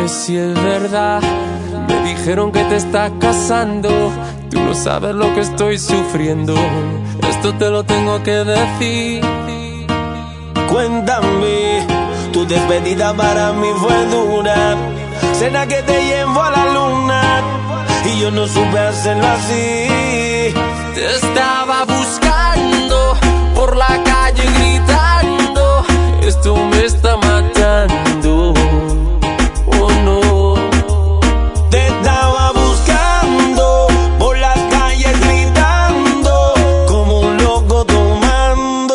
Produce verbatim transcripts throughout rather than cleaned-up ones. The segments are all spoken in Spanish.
Dime si es verdad. Me dijeron que te estás casando. Tú no sabes lo que estoy sufriendo. Esto te lo tengo que decir. Cuéntame, tu despedida para mí fue dura. Cena que te llevo a la luna y yo no supe hacerlo así. Te estaba buscando por la calle gritando. Esto me está matando. Oh no. Te estaba buscando por las calles gritando como un loco tomando.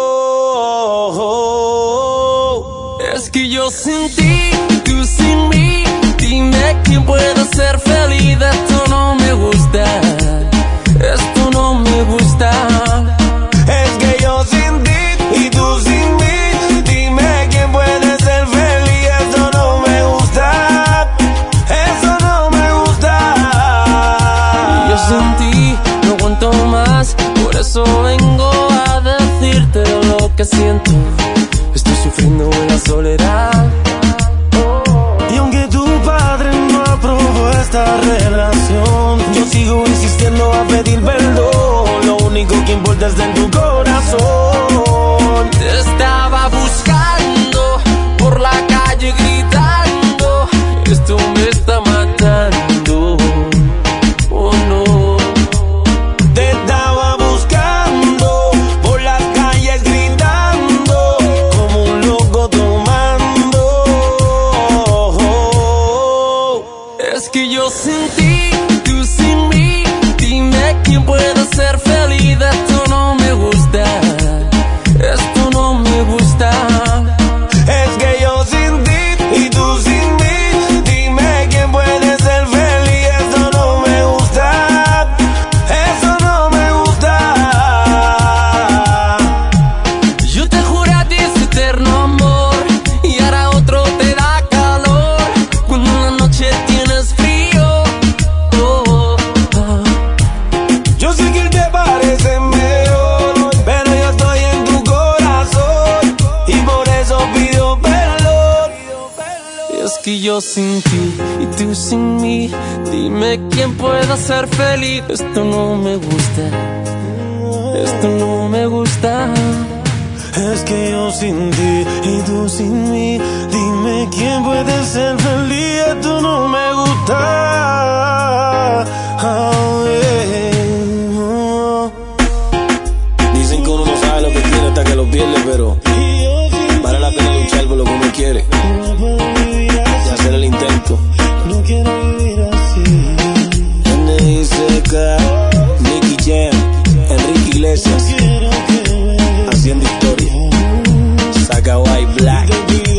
Es que yo sin ti, tú sin mí. Dime quién puede ser feliz. Esto no me gusta. Esto no me gusta. Es que yo sin ti y tú sin mí. Dime quién puede ser feliz. Eso no me gusta. Eso no me gusta. Yo sin ti no aguanto más. Por eso vengo a decirte lo que siento. Estoy sufriendo en la soledad. Y aunque tu padre no aprobó esta relación, yo sigo insistiendo a pedir perdón. Lo único que importa es en tu corazón. Te estaba buscando por la calle gritando. Esto me está matando. Oh no. Te estaba buscando por las calles gritando como un loco tomando. Es que yo sin ti, tú sin mí. Dime quién puede ser feliz. Esto no me gusta. Esto no me gusta. Es que yo sin ti y tú sin mí. Dime quién puede ser feliz. Eso no me gusta. Eso no me gusta. Yo te juré a ti ese eterno amor y ahora otro te da calor. Cuando en la noche tienes frío. Oh, oh, oh. Yo sé que te parece mejor, pero yo estoy en tu corazón y por eso pido perdón. Es que yo sin ti y tú sin mí. Dime quién pueda ser feliz. Esto no me gusta. Esto no me gusta. Es que yo sin ti y tú sin mí. Dime quién puede ser feliz. Esto no me gusta. Oh, yeah. Dicen que uno no sabe lo que tiene hasta que lo pierde, pero vale la pena luchar por lo que uno quiere y hacer el intento. No quiero vivir así. N I C K, Nicky Jam, Enrique Iglesias, haciendo historia. Saca White Black.